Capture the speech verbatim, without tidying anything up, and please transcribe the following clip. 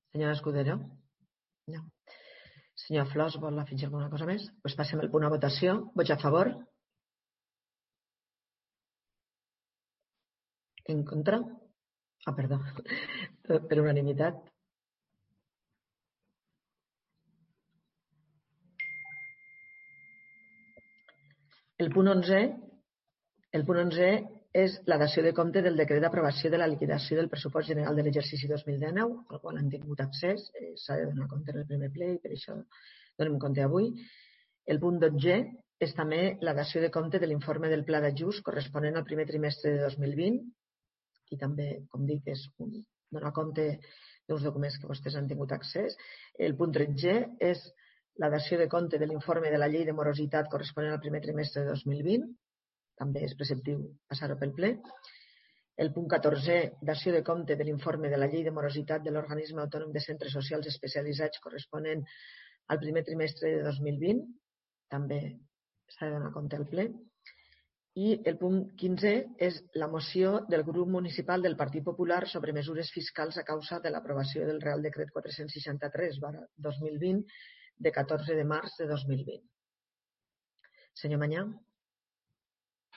Senyora Escudero? No. Senyor Flors, vol afegir alguna cosa més? Doncs passem al punt a votació. Vots a favor? En contra? Ah, perdó. Per unanimitat. El punt onze, el punt onze és la dació de compte del decret d'aprovació de la liquidació del pressupost general de l'exercici dos mil dinou, al qual han tingut accés. Eh, S'ha de donar compte en el primer ple i per això donem compte avui. El punt dotze és també la dació de compte de l'informe del pla d'ajust corresponent al primer trimestre de dos mil vint i també, com dic, és un, donar compte dels documents que vostès han tingut accés. El punt tretze és la dació de compte de l'informe de la llei de morositat corresponent al primer trimestre de dos mil vint. També és preceptiu passar-ho pel ple. El punt catorze, dació de compte de l'informe de la llei de morositat de l'organisme autònom de centres socials especialitzats corresponent al primer trimestre de dos mil vint. També s'ha de donar compte al ple. I el punt quinze és la moció del grup municipal del Partit Popular sobre mesures fiscals a causa de l'aprovació del Real Decret quatre-cents seixanta-tres barra dos mil vint de catorze de març de dos mil vint. Senyor Mañà.